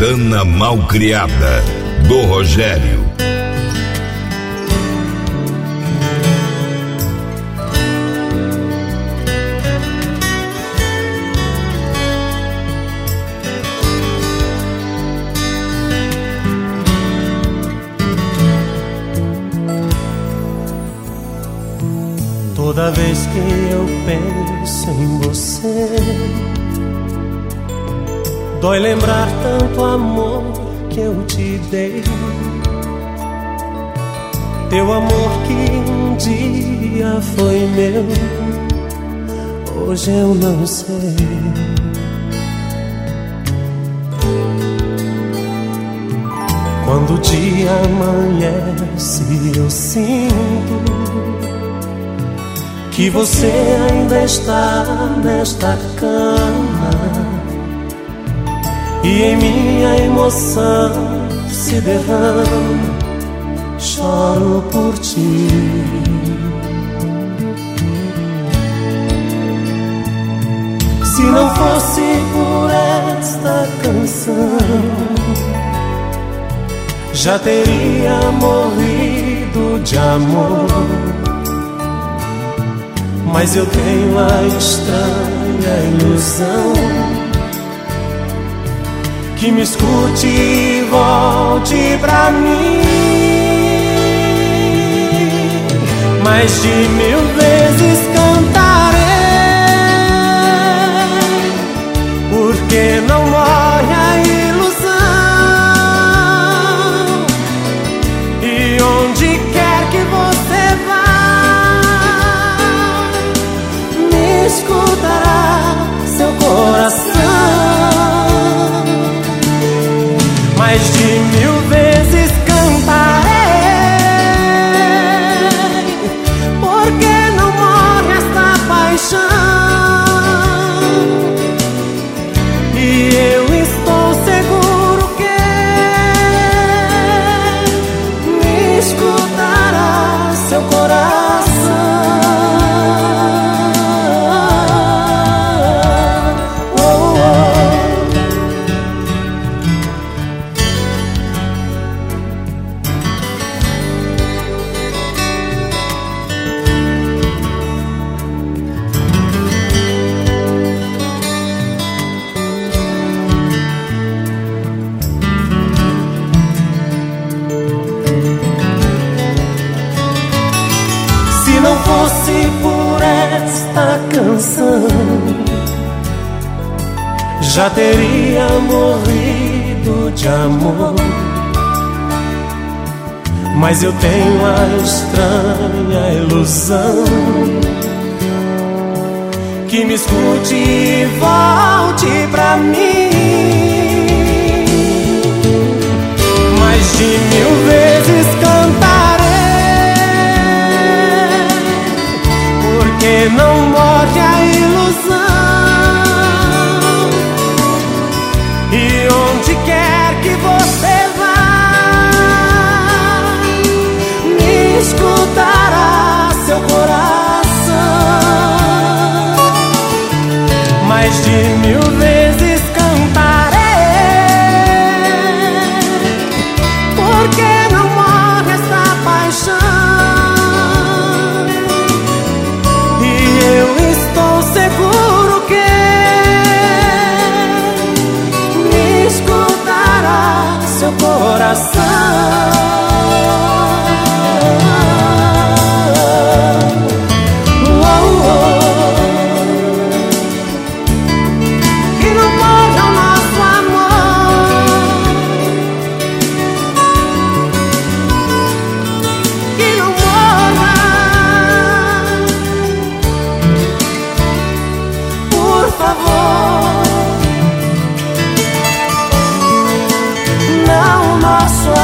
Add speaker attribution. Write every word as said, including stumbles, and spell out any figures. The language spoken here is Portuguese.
Speaker 1: Santana Malcriada, do Rogério.
Speaker 2: Toda vez que eu penso em você, dói lembrar tanto amor que eu te dei. Teu amor que um dia foi meu, hoje eu não sei. Quando o dia amanhece, eu sinto que você ainda está nesta cama, e em minha emoção se derrama, choro por ti. Se não fosse por esta canção, já teria morrido de amor. Mas eu tenho a estranha ilusão que me escute e volte pra mim. Mais de mil vezes cantarei, porque não morre a ilusão. E onde quer que você vá, escutará seu coração. Mais de mil vezes cantarei, porque não morre esta paixão. E eu estou seguro que me escutará seu coração. Se não fosse por esta canção, já teria morrido de amor. Mas eu tenho a estranha ilusão que me escute e volte pra mim. Mais de mil vezes cantarei, porque não morre a ilusão. E onde quer que você vá, me escutará seu coração. Mais de mil vezes cantarei, porque não morre esta paixão. E eu estou seguro que me escutará seu coração. Não, nosso